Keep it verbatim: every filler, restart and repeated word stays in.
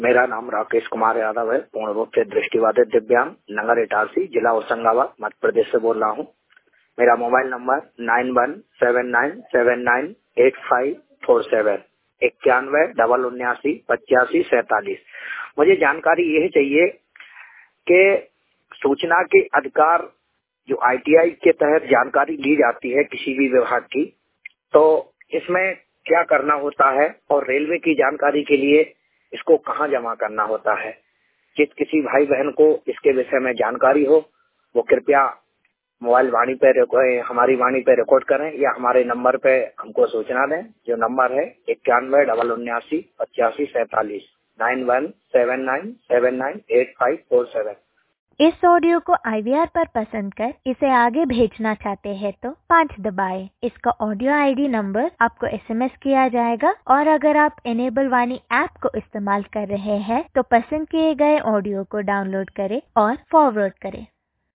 मेरा नाम राकेश कुमार यादव है, पूर्ण रूप से दृष्टिबाधित दिव्यांग, नगर इटारसी, जिला होशंगाबाद, मध्य प्रदेश से बोल रहा हूँ। मेरा mobile number nine one seven nine seven nine eight five four seven इक्यानवे डबल उन्यासी पचासी सैतालीस। मुझे जानकारी यह चाहिए कि सूचना के अधिकार जो आई टी आई के तहत जानकारी ली जाती है किसी भी विभाग की, तो इसमें क्या करना होता है और रेलवे की जानकारी के लिए इसको कहाँ जमा करना होता है। जिस किसी भाई बहन को इसके विषय में जानकारी हो वो कृपया मोबाइल वाणी पे हमारी वाणी पे रिकॉर्ड करें या हमारे नंबर पे हमको सूचना दें, जो नंबर है इक्यानवे डबल उन्यासी पचासी सैतालीस nine one seven nine seven nine eight five four seven. इस ऑडियो को आई वी आर पर पसंद कर इसे आगे भेजना चाहते हैं तो पाँच दबाएं। इसका ऑडियो आई डी नंबर आपको एस एम एस किया जाएगा और अगर आप इनेबल वाणी ऐप को इस्तेमाल कर रहे हैं तो पसंद किए गए ऑडियो को डाउनलोड करें और फॉरवर्ड करें।